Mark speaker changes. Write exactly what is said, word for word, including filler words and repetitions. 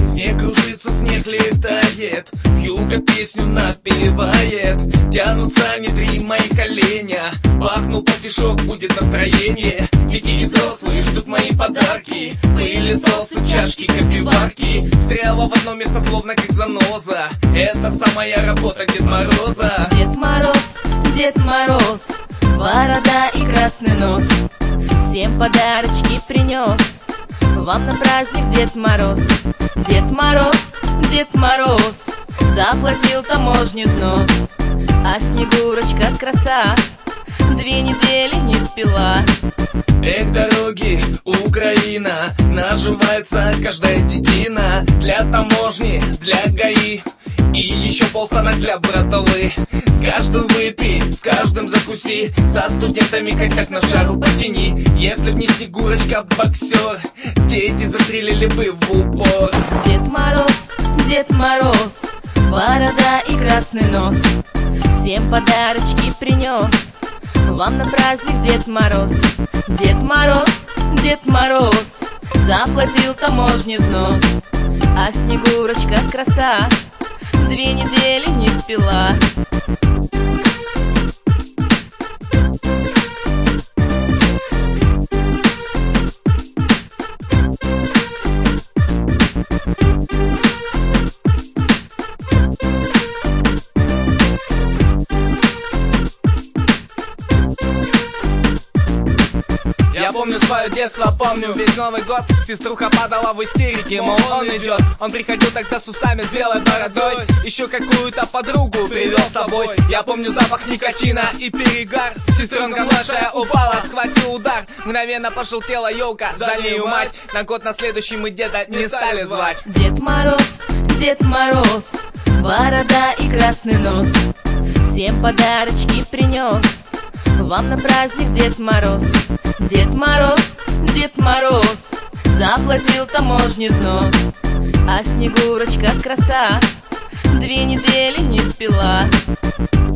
Speaker 1: Снег кружится, снег летает, вьюга песню напевает. Тянутся не три мои коленя, бахну потешок, будет настроение. Дети и взрослые ждут мои подарки, пылесосы, чашки, кофеварки. Встряла в одно место, словно как заноза. Это самая работа Дед Мороза.
Speaker 2: Дед Мороз, Дед Мороз, борода и красный нос, всем подарочки принес. Вам на праздник Дед Мороз. Дед Мороз, Дед Мороз, заплатил таможню взнос. А Снегурочка краса, две недели не пила.
Speaker 1: Эх, дороги, Украина, наживается каждая детина. Для таможни, для ГАИ и еще полсанок для братовы. С каждым выпей, с каждым закуси, со студентами косяк на шару потяни. Если б не Снегурочка боксер, дети застрелили бы в упор.
Speaker 2: Дед Мороз, Дед Мороз, борода и красный нос, всем подарочки принес. Вам на праздник Дед Мороз. Дед Мороз, Дед Мороз, заплатил таможню взнос. А Снегурочка краса, две недели не пила.
Speaker 1: Я помню свое детство, помню весь Новый год. Сеструха падала в истерике, мол, он идет. Он приходил тогда с усами, с белой бородой, еще какую-то подругу привел с собой. Я помню запах никотина и перегар. Сестренка младшая упала, схватил удар. Мгновенно пожелтела елка, за нею мать. На год на следующий мы деда не стали звать.
Speaker 2: Дед Мороз, Дед Мороз, борода и красный нос, всем подарочки принес. Вам на праздник Дед Мороз. Дед Мороз, Дед Мороз, заплатил таможню взнос. А Снегурочка краса, две недели не пила.